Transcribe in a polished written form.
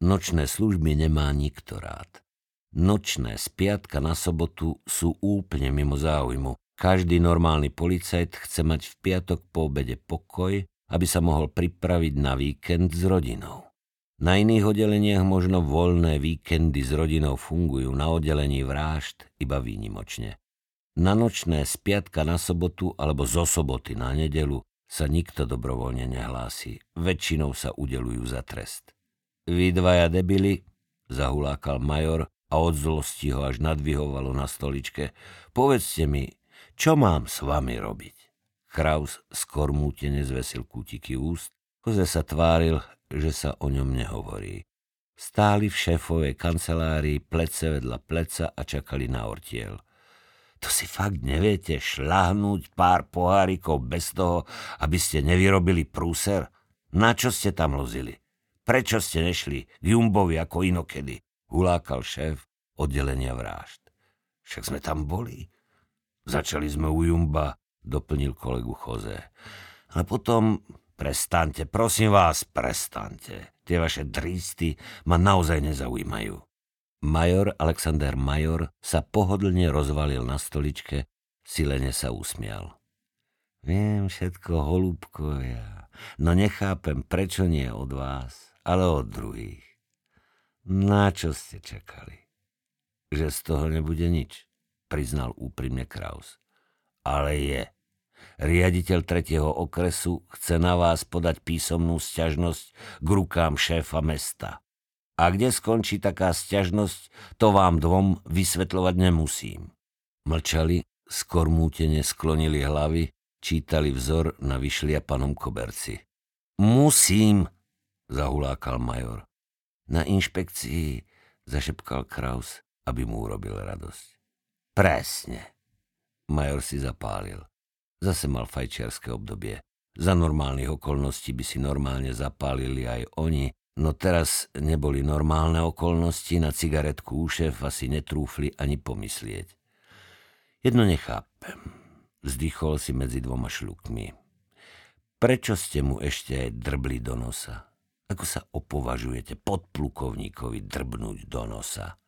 Nočné služby nemá nikto rád. Nočné z piatka na sobotu sú úplne mimo záujmu. Každý normálny policajt chce mať v piatok po obede pokoj, aby sa mohol pripraviť na víkend s rodinou. Na iných oddeleniach možno voľné víkendy s rodinou fungujú, na oddelení vražd iba výnimočne. Na nočné z piatka na sobotu alebo zo soboty na nedeľu sa nikto dobrovoľne nehlási. Väčšinou sa udeľujú za trest. Vy dvaja debili, zahulákal major a od zlosti ho až nadvihovalo na stoličke. Povedzte mi, čo mám s vami robiť? Kraus skormútene zvesil kútiky úst. Jose sa tváril, že sa o ňom nehovorí. Stáli v šéfovej kancelárii plece vedľa pleca a čakali na ortiel. To si fakt neviete šľahnúť pár pohárikov bez toho, aby ste nevyrobili prúser? Na čo ste tam lozili? Prečo ste nešli k Jumbovi ako inokedy? Hulákal šéf oddelenia vražd. Však sme tam boli. Začali sme u Jumba, doplnil kolegu Jose. A potom... Prestaňte, prosím vás, prestaňte. Tie vaše drísty ma naozaj nezaujímajú. Major Alexander Major sa pohodlne rozvalil na stoličke, silene sa usmial. Viem všetko, holúbkovia, no nechápem, prečo nie od vás, ale od druhých. Na čo ste čakali? Že z toho nebude nič, priznal úprimne Kraus. Ale je. Riaditeľ 3. okresu chce na vás podať písomnú sťažnosť k rukám šéfa mesta. A kde skončí taká sťažnosť, to vám dvom vysvetľovať nemusím. Mlčali, skormútene sklonili hlavy, čítali vzor na vyšliapanom koberci. Musím, zahulákal major. Na inšpekcii, zašepkal Kraus, aby mu urobil radosť. Presne. Major si zapálil. Zase mal fajčiarske obdobie. Za normálnych okolností by si normálne zapálili aj oni, no teraz neboli normálne okolnosti, na cigaretku u šéfa si netrúfli ani pomyslieť. Jedno nechápem, vzdychol si medzi dvoma šľukmi. Prečo ste mu ešte aj drbli do nosa? Ako sa opovažujete podplukovníkovi drbnúť do nosa?